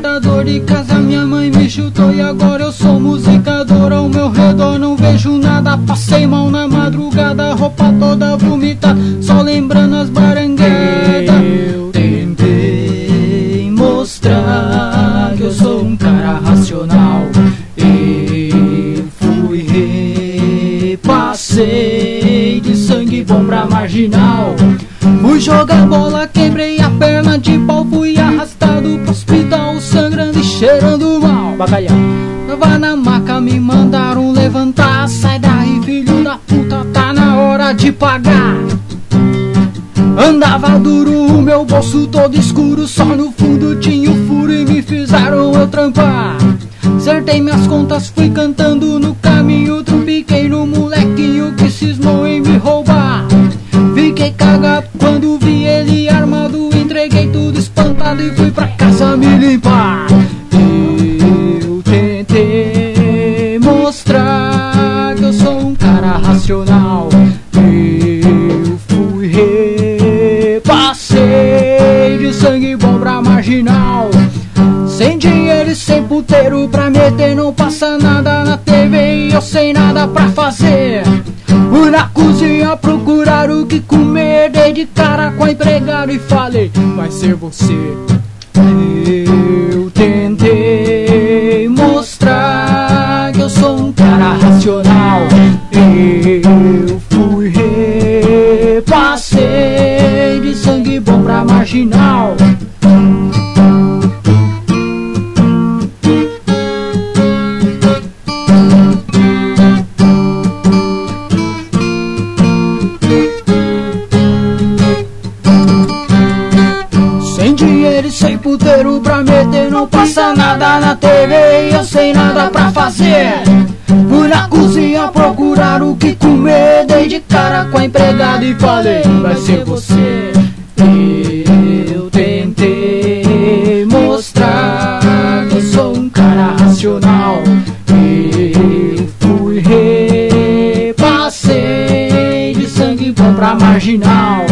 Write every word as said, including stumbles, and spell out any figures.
cuidador de casa, minha mãe me chutou e agora eu sou musicador. Ao meu redor não vejo nada, passei mal na madrugada, roupa toda vomitada, só lembrando as baranguedas. Eu tentei mostrar que eu sou um cara racional, eu fui repassei de sangue bom pra marginal. Fui jogar bola, quebrei a perna de pau, fui arrastado pro hospital, sangrando e cheirando mal. Bacalhau. Tava na maca, me mandaram levantar. Sai daí, filho da puta, tá na hora de pagar. Andava duro, o meu bolso todo escuro, só no fundo tinha um furo e me fizeram eu trampar. Acertei minhas contas, fui cantando no caminho, trumbiquei no molequinho que cismou em me roubar. Fiquei cagado quando vi ele armado, entreguei tudo espantado e fui pra casa me limpar. Eu tentei mostrar que eu sou um cara racional, eu fui repassei de sangue bom pra marginal. Sem dinheiro e sem puteiro pra meter, não passa nada na T V e eu sem nada pra fazer. Fui na cozinha procurar o que comer, dei de cara com a empregada e falei, vai ser você. Eu tentei mostrar que eu sou um cara racional, eu fui repassei de sangue bom pra marginal. Sem puteiro pra meter, não passa nada na T V e eu sem nada pra fazer. Fui na cozinha procurar o que comer, dei de cara com a empregada e falei, vai ser você. Eu tentei mostrar que eu sou um cara racional, eu fui repassei de sangue bom pra marginal.